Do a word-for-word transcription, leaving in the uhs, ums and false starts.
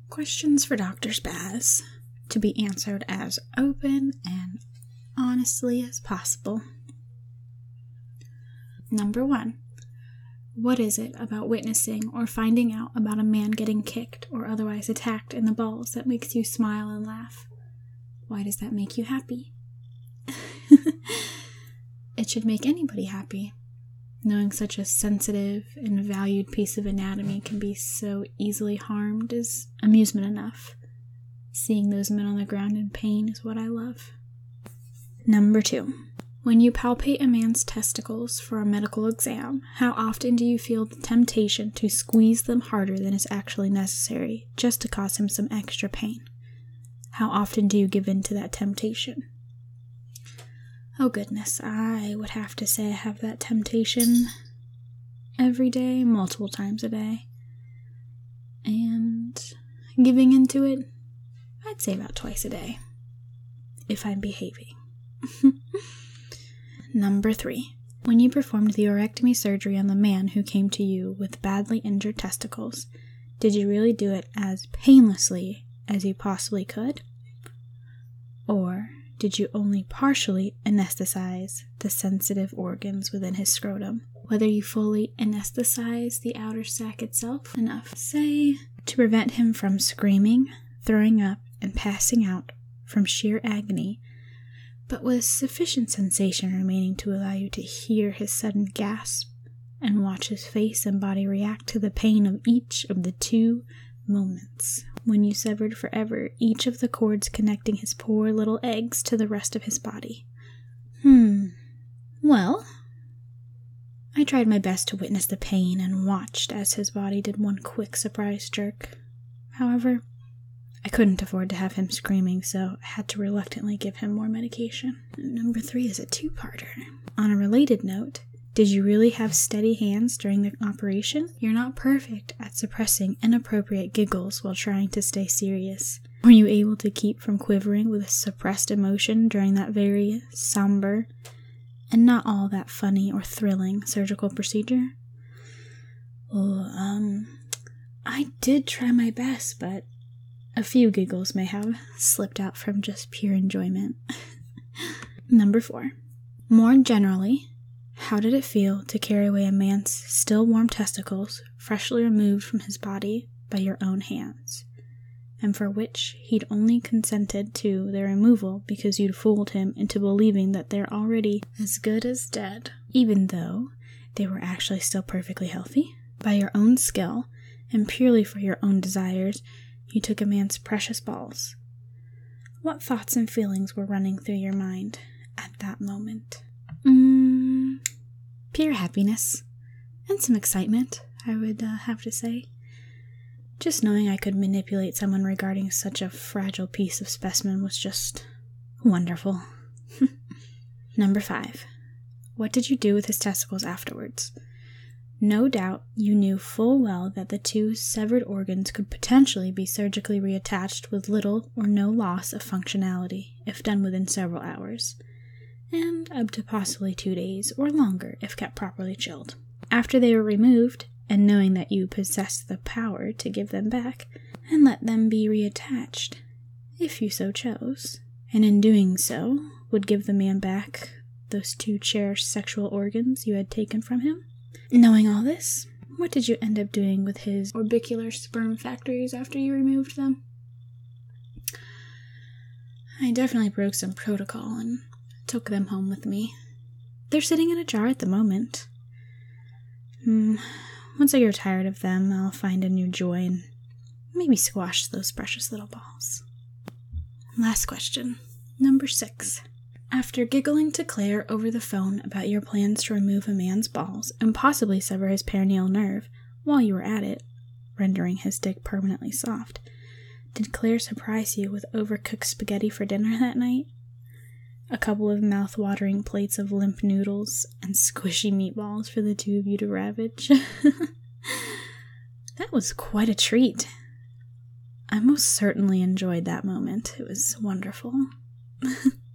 Questions for Doctor Spaz, to be answered as open and honestly as possible. Number one. What is it about witnessing or finding out about a man getting kicked or otherwise attacked in the balls that makes you smile and laugh? Why does that make you happy? It should make anybody happy. Knowing such a sensitive and valued piece of anatomy can be so easily harmed is amusement enough. Seeing those men on the ground in pain is what I love. Number two. When you palpate a man's testicles for a medical exam, how often do you feel the temptation to squeeze them harder than is actually necessary, just to cause him some extra pain? How often do you give in to that temptation? Oh goodness, I would have to say I have that temptation every day, multiple times a day. And giving into it, I'd say about twice a day, if I'm behaving. Number three. When you performed the orectomy surgery on the man who came to you with badly injured testicles, did you really do it as painlessly as you possibly could? Or did you only partially anesthetize the sensitive organs within his scrotum? Whether you fully anesthetize the outer sac itself enough, say, to prevent him from screaming, throwing up, and passing out from sheer agony, but with sufficient sensation remaining to allow you to hear his sudden gasp and watch his face and body react to the pain of each of the two moments when you severed forever each of the cords connecting his poor little eggs to the rest of his body. Hmm. Well, I tried my best to witness the pain and watched as his body did one quick surprise jerk. However, I couldn't afford to have him screaming, so I had to reluctantly give him more medication. Number three is a two-parter. On a related note, did you really have steady hands during the operation? You're not perfect at suppressing inappropriate giggles while trying to stay serious. Were you able to keep from quivering with suppressed emotion during that very somber and not all that funny or thrilling surgical procedure? Oh, um, I did try my best, but a few giggles may have slipped out from just pure enjoyment. Number four. More generally, how did it feel to carry away a man's still warm testicles, freshly removed from his body by your own hands, and for which he'd only consented to their removal because you'd fooled him into believing that they're already as good as dead, even though they were actually still perfectly healthy? By your own skill, and purely for your own desires, you took a man's precious balls. What thoughts and feelings were running through your mind at that moment? Mm, pure happiness. And some excitement, I would uh, have to say. Just knowing I could manipulate someone regarding such a fragile piece of specimen was just wonderful. Number five. What did you do with his testicles afterwards? No doubt you knew full well that the two severed organs could potentially be surgically reattached with little or no loss of functionality if done within several hours, and up to possibly two days or longer if kept properly chilled. After they were removed, and knowing that you possessed the power to give them back and let them be reattached, if you so chose, and in doing so would give the man back those two cherished sexual organs you had taken from him. Knowing all this, what did you end up doing with his orbicular sperm factories after you removed them? I definitely broke some protocol and took them home with me. They're sitting in a jar at the moment. Hmm, once I get tired of them, I'll find a new joy and maybe squash those precious little balls. Last question. Number six. After giggling to Claire over the phone about your plans to remove a man's balls and possibly sever his perineal nerve while you were at it, rendering his dick permanently soft, did Claire surprise you with overcooked spaghetti for dinner that night? A couple of mouth-watering plates of limp noodles and squishy meatballs for the two of you to ravage? That was quite a treat. I most certainly enjoyed that moment. It was wonderful.